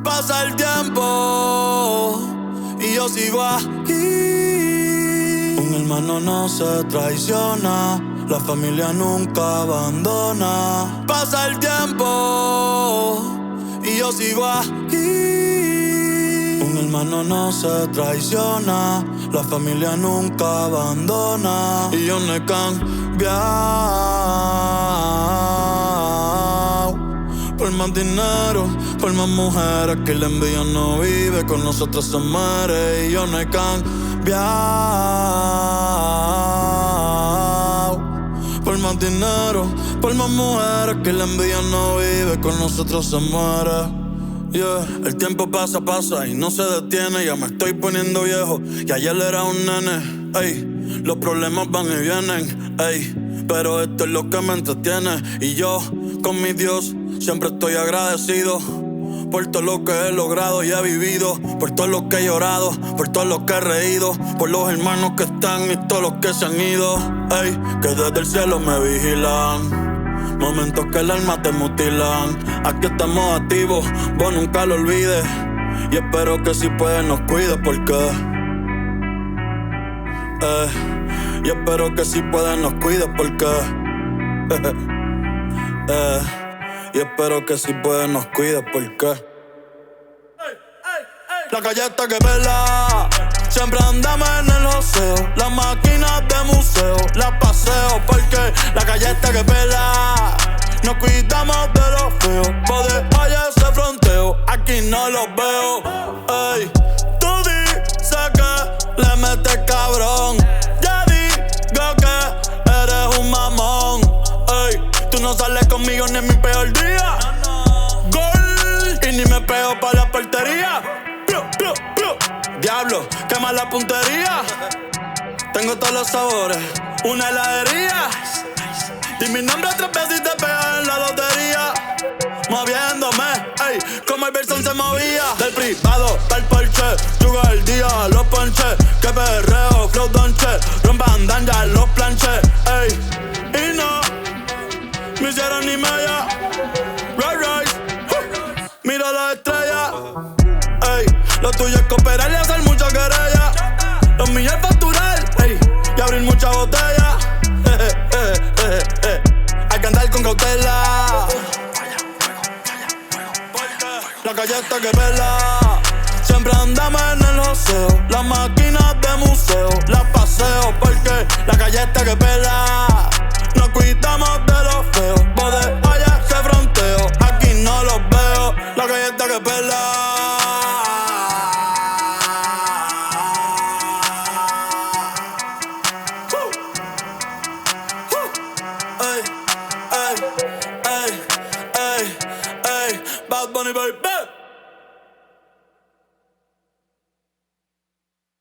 Pasa el tiempo y yo sigo aquí. Un hermano no se traiciona, la familia nunca abandona. Pasa el tiempo y yo sigo aquí. Un hermano no se traiciona, la familia nunca abandona. Y yo no he cambiado. Por más dinero, por más mujeres, que la envidia no vive, con nosotros se muere. Y yo no he cambiado. Por más dinero, por más mujeres, que la envidia no vive, con nosotros se muere. Yeah. El tiempo pasa y no se detiene. Ya me estoy poniendo viejo y ayer era un nene. Ey, los problemas van y vienen. Ey, pero esto es lo que me entretiene. Y yo, con mi Dios, siempre estoy agradecido por todo lo que he logrado y he vivido, por todo lo que he llorado, por todo lo que he reído, por los hermanos que están y todos los que se han ido. Ey, que desde el cielo me vigilan. Momentos que el alma te mutilan. Aquí estamos activos, vos nunca lo olvides. Y espero que si puedes nos cuides porque y espero que si puedes nos cuides porque y espero que si puedes nos cuides porque la calle está que pela. Siempre andamos en el joseo. Las máquinas de museo las paseo porque la calle está que pela. Nos cuidamos de los feos. Poder allá ese fronteo, aquí no los veo. Ey, tú dices que le metes cabrón. Ya digo que eres un mamón. Ey, tú no sales conmigo ni en mi peor día. Gol, y ni me pego pa' la portería. Diablo, quema la puntería. Tengo todos los sabores, una heladería. Y mi nombre 3 veces y te pega en la lotería. Moviéndome, ey, como el Verson se movía. Del privado pa'l Porsche, yugo el día, los ponches. Que perreo, flow donche, rompan ya los planches, ey. Y no me hicieron ni media. Rise, mira las estrellas. Ey, lo tuyo es cooperar y hacer mucha querella. Los míos es facturar, ey, y abrir mucha botella. Hay que andar con cautela. La calle está que pela. Siempre andamos en el joseo. Las máquinas de museo las paseo porque la calle está que pela. Nos cuidamos de los feos. Poder allá ese fronteo, aquí no los veo. La calle está que pela. Bad Bunny, baby.